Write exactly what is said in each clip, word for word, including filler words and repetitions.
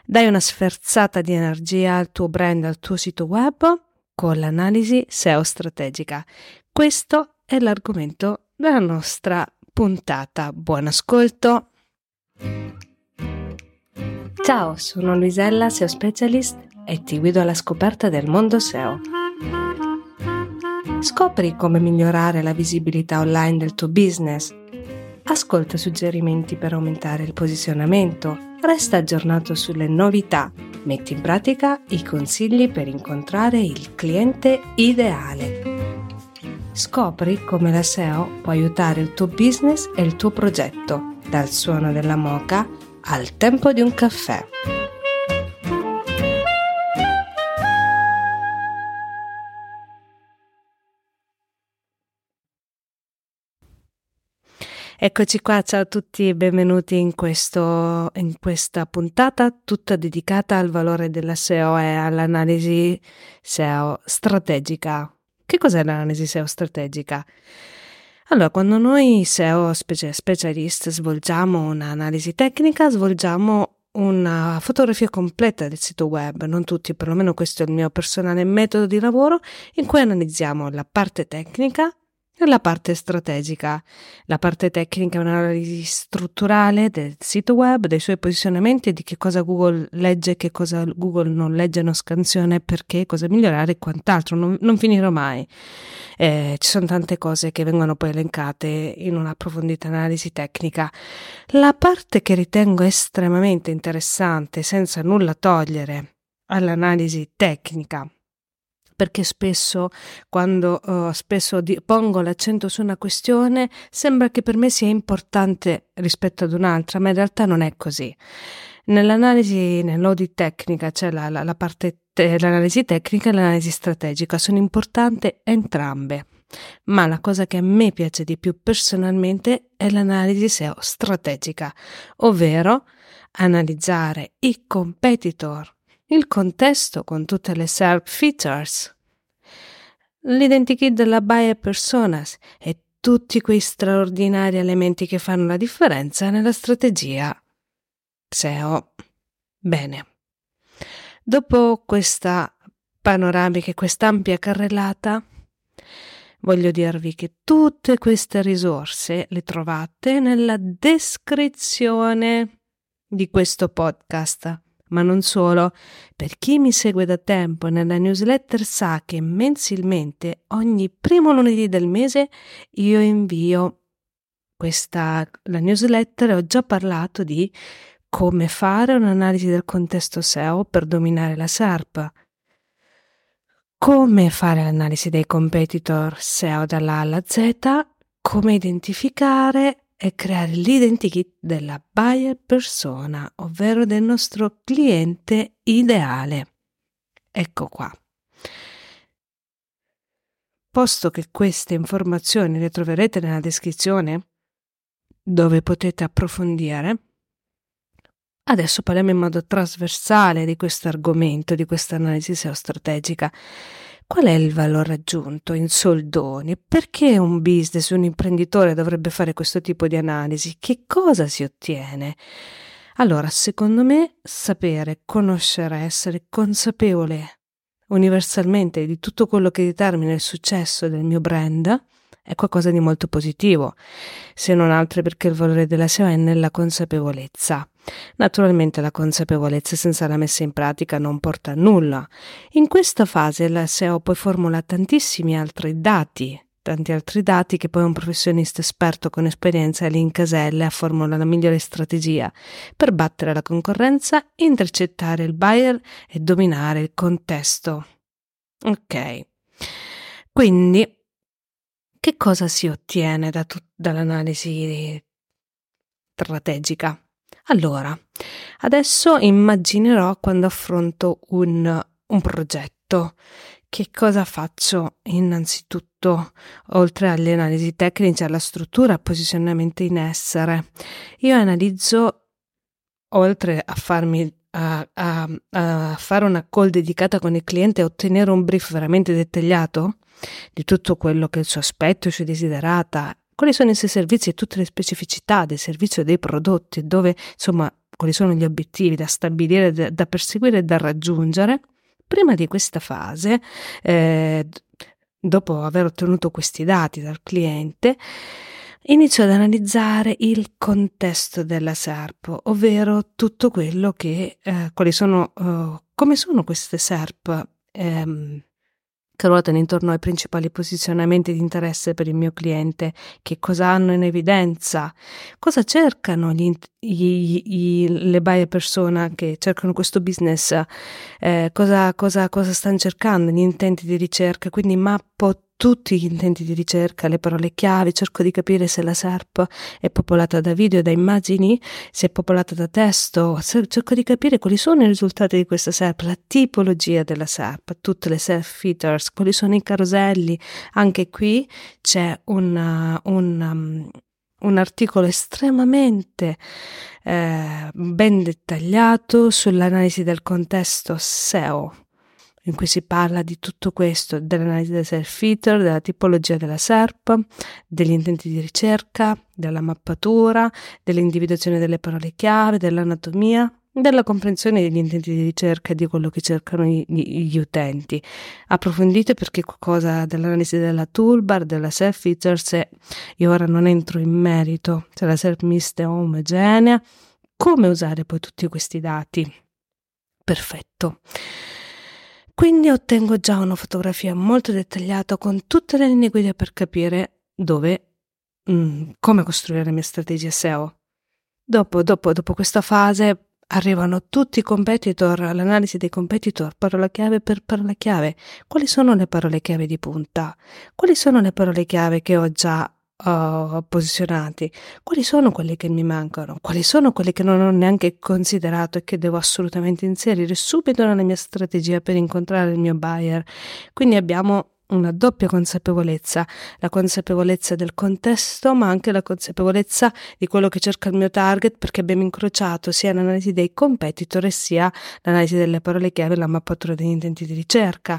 Dai una sferzata di energia al tuo brand, al tuo sito web con l'analisi S E O strategica. Questo è l'argomento della nostra puntata. Buon ascolto! Ciao, sono Luisella, S E O Specialist e ti guido alla scoperta del mondo S E O. Scopri come migliorare la visibilità online del tuo business. Ascolta suggerimenti per aumentare il posizionamento. Resta aggiornato sulle novità. Metti in pratica i consigli per incontrare il cliente ideale. Scopri come la S E O può aiutare il tuo business e il tuo progetto, dal suono della moka al tempo di un caffè. Eccoci qua, ciao a tutti e benvenuti in, questo, in questa puntata tutta dedicata al valore della S E O e all'analisi S E O strategica. Che cos'è l'analisi S E O strategica? Allora, quando noi S E O specialist svolgiamo un'analisi tecnica, svolgiamo una fotografia completa del sito web, non tutti, perlomeno questo è il mio personale metodo di lavoro, in cui analizziamo la parte tecnica e la parte strategica. La parte tecnica è un'analisi strutturale del sito web, dei suoi posizionamenti, di che cosa Google legge, che cosa Google non legge, non scansiona, perché, cosa migliorare e quant'altro. Non, non finirò mai. Eh, ci sono tante cose che vengono poi elencate in un'approfondita analisi tecnica. La parte che ritengo estremamente interessante, senza nulla togliere all'analisi tecnica, perché spesso quando uh, spesso di, pongo l'accento su una questione sembra che per me sia importante rispetto ad un'altra, ma in realtà non è così. Nell'analisi, nell'audit tecnica c'è la, la, la parte te, l'analisi tecnica e l'analisi strategica, sono importanti entrambe, ma la cosa che a me piace di più personalmente è l'analisi S E O strategica, ovvero analizzare i competitor, il contesto con tutte le S E R P features, l'identikit della buyer personas e tutti quei straordinari elementi che fanno la differenza nella strategia S E O. Bene, dopo questa panoramica e quest'ampia carrellata, voglio dirvi che tutte queste risorse le trovate nella descrizione di questo podcast. Ma non solo, per chi mi segue da tempo nella newsletter sa che mensilmente ogni primo lunedì del mese io invio questa la newsletter e ho già parlato di come fare un'analisi del contesto S E O per dominare la S E R P, come fare l'analisi dei competitor S E O dalla A alla Z, come identificare e creare l'identikit della buyer persona, ovvero del nostro cliente ideale. Ecco qua. Posto che queste informazioni le troverete nella descrizione, dove potete approfondire, adesso parliamo in modo trasversale di questo argomento, di questa analisi S E O strategica. Qual è il valore aggiunto in soldoni? Perché un business, un imprenditore dovrebbe fare questo tipo di analisi? Che cosa si ottiene? Allora, secondo me, sapere, conoscere, essere consapevole universalmente di tutto quello che determina il successo del mio brand è qualcosa di molto positivo, se non altro perché il valore della S E O è nella consapevolezza. Naturalmente la consapevolezza senza la messa in pratica non porta a nulla. In questa fase la S E O poi formula tantissimi altri dati, tanti altri dati che poi un professionista esperto con esperienza li incasella e formula la migliore strategia per battere la concorrenza, intercettare il buyer e dominare il contesto. Ok, quindi che cosa si ottiene da tut- dall'analisi strategica? Allora, adesso immaginerò quando affronto un, un progetto. Che cosa faccio? Innanzitutto, oltre alle analisi tecniche, alla struttura, posizionamento in essere, io analizzo, oltre a farmi a, a, a fare una call dedicata con il cliente e ottenere un brief veramente dettagliato di tutto quello che è il suo aspetto, i suoi desiderata, quali sono i suoi servizi e tutte le specificità del servizio e dei prodotti, dove insomma quali sono gli obiettivi da stabilire, da, da perseguire e da raggiungere. Prima di questa fase, eh, dopo aver ottenuto questi dati dal cliente, inizio ad analizzare il contesto della S E R P, ovvero tutto quello che, eh, quali sono, uh, come sono queste S E R P ehm, che ruotano intorno ai principali posizionamenti di interesse per il mio cliente, che cosa hanno in evidenza, cosa cercano gli, gli, gli, le buyer persona che cercano questo business, eh, cosa, cosa, cosa stanno cercando, gli intenti di ricerca, quindi mappo tutti gli intenti di ricerca, le parole chiave, cerco di capire se la S E R P è popolata da video, da immagini, se è popolata da testo, cerco di capire quali sono i risultati di questa S E R P, la tipologia della S E R P, tutte le self-features, quali sono i caroselli. Anche qui c'è un, un, um, un articolo estremamente eh, ben dettagliato sull'analisi del contesto S E O, in cui si parla di tutto questo, dell'analisi del self-feature, della tipologia della S E R P, degli intenti di ricerca, della mappatura, dell'individuazione delle parole chiave, dell'anatomia, della comprensione degli intenti di ricerca e di quello che cercano gli, gli utenti. Approfondite perché qualcosa dell'analisi della toolbar, della self-features, e io ora non entro in merito, se la S E R P mista o omogenea, come usare poi tutti questi dati. Perfetto. Quindi ottengo già una fotografia molto dettagliata con tutte le linee guida per capire dove, mh, come costruire le mie strategie S E O. Dopo, dopo, dopo questa fase arrivano tutti i competitor, l'analisi dei competitor, parola chiave per parola chiave. Quali sono le parole chiave di punta? Quali sono le parole chiave che ho già Uh, posizionati? Quali sono quelli che mi mancano? Quali sono quelli che non ho neanche considerato e che devo assolutamente inserire subito nella mia strategia per incontrare il mio buyer? Quindi abbiamo una doppia consapevolezza, la consapevolezza del contesto, ma anche la consapevolezza di quello che cerca il mio target, perché abbiamo incrociato sia l'analisi dei competitor e sia l'analisi delle parole chiave e la mappatura degli intenti di ricerca.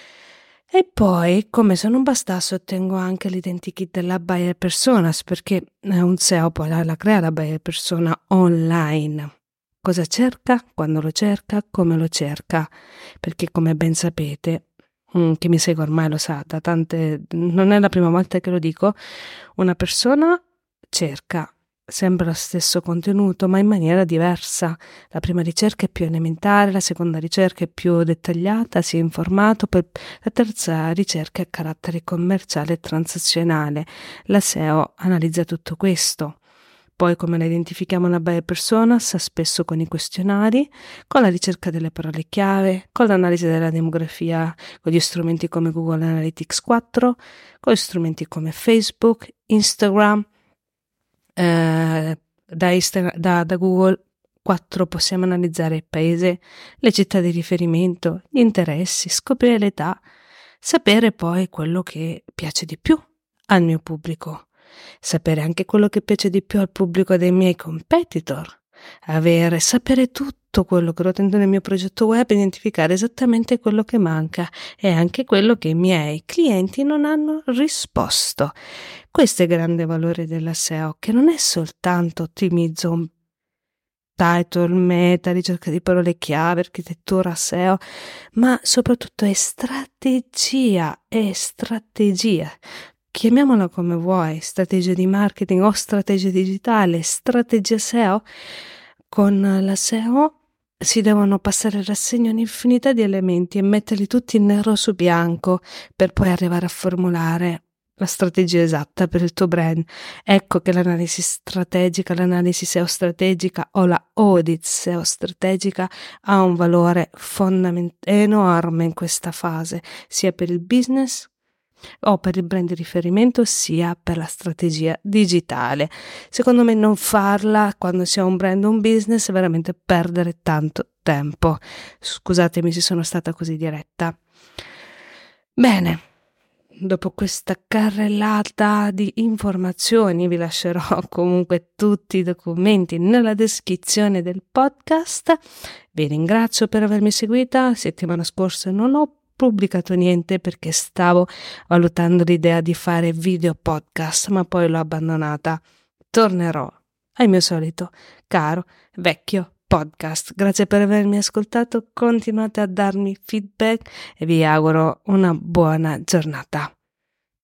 E poi, come se non bastasse, ottengo anche l'identikit della buyer personas, perché un S E O poi la, la crea la buyer persona online. Cosa cerca, quando lo cerca, come lo cerca, perché come ben sapete, chi mi segue ormai lo sa, da tante, non è la prima volta che lo dico, una persona cerca sempre lo stesso contenuto ma in maniera diversa. La prima ricerca è più elementare, la seconda ricerca è più dettagliata, si è informato, poi la terza ricerca è a carattere commerciale e transazionale. La S E O analizza tutto questo. Poi come la identifichiamo una buyer personas? Spesso con i questionari, con la ricerca delle parole chiave, con l'analisi della demografia, con gli strumenti come Google Analytics quattro, con gli strumenti come Facebook, Instagram. Eh, da, Insta- da, da Google quattro possiamo analizzare il paese, le città di riferimento, gli interessi, scoprire l'età, sapere poi quello che piace di più al mio pubblico, sapere anche quello che piace di più al pubblico dei miei competitor, avere, sapere tutto quello che ruota nel mio progetto web, identificare esattamente quello che manca e anche quello che i miei clienti non hanno risposto. Questo è il grande valore della S E O, che non è soltanto ottimizzo un title, meta, ricerca di parole chiave, architettura S E O, ma soprattutto è strategia, è strategia. Chiamiamola come vuoi, strategia di marketing o strategia digitale, strategia S E O. Con la S E O si devono passare in rassegna un'infinità di elementi e metterli tutti in nero su bianco per poi arrivare a formulare la strategia esatta per il tuo brand. Ecco che l'analisi strategica, l'analisi S E O strategica o la audit S E O strategica ha un valore fondamentale enorme in questa fase, sia per il business o per il brand di riferimento sia per la strategia digitale. Secondo me non farla quando si ha un brand o un business è veramente perdere tanto tempo. Scusatemi se sono stata così diretta. Bene, dopo questa carrellata di informazioni vi lascerò comunque tutti i documenti nella descrizione del podcast. Vi ringrazio per avermi seguita. Settimana scorsa non ho pubblicato niente perché stavo valutando l'idea di fare video podcast, ma poi l'ho abbandonata. Tornerò al mio solito caro vecchio podcast. Grazie per avermi ascoltato, continuate a darmi feedback e vi auguro una buona giornata.